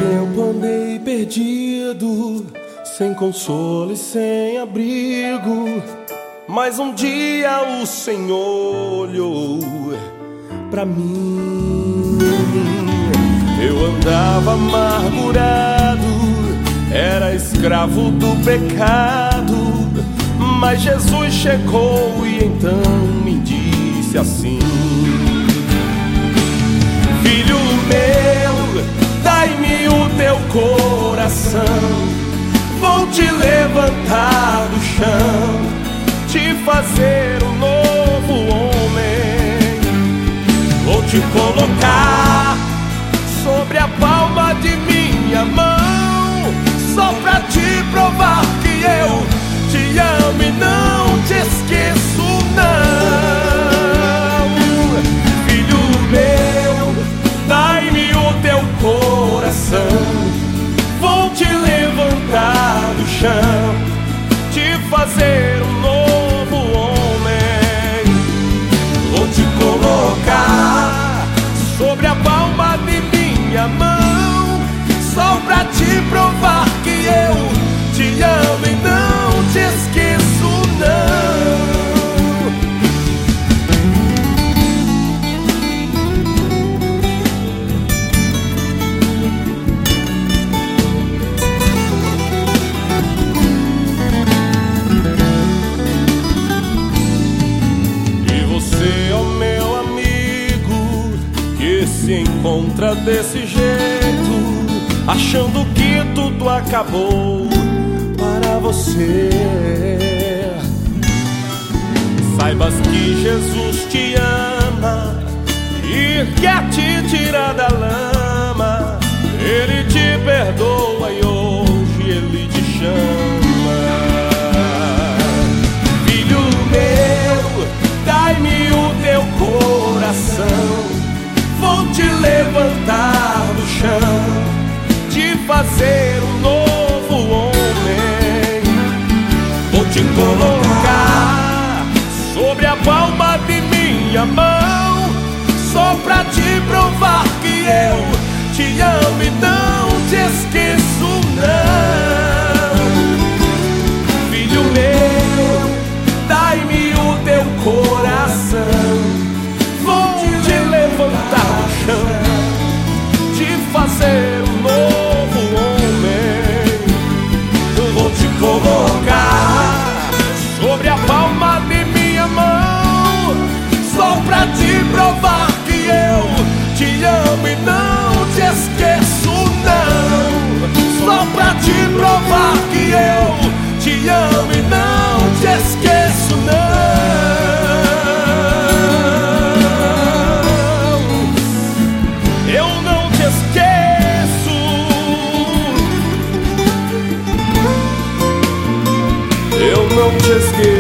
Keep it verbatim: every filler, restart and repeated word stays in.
tempo andei perdido, sem consolo e sem abrigo, mas um dia o Senhor olhou pra mim. Eu andava amargurado, era escravo do pecado, mas Jesus chegou e então me disse assim: filho meu, dai-me o teu coração, vou te levantar do chão, te fazer um novo homem. Vou te colocar sobre a palma de minha mão, só pra te provar que eu te amo e não te esqueço não. Filho meu, dai-me o teu coração, vou te levantar do chão, te fazer um novo homem. Vou te colocar sobre a palma de minha mão, só pra te provar que eu te amo e não te esqueço não. E você, ó meu amigo, que se encontra desse jeito, achando que tudo acabou para você, saibas que Jesus te ama e quer te tirar da lama. Ele te perdoa e hoje Ele te chama. Filho meu, dai-me o teu coração, vou te levantar do chão, te fazer um novo homem. Vou te colocar sobre a palma de minha mão, só pra te provar que eu te amo e não te esqueço não. Filho meu, dai-me o teu coração, vou te levantar do chão, te fazer um novo homem. Vou te colocar sobre a palma de minha mão, só pra te provar que eu te amo e não te esqueço não. Só pra te provar que eu te amo e não te esqueço não. Eu não te esqueço, eu não te esqueço.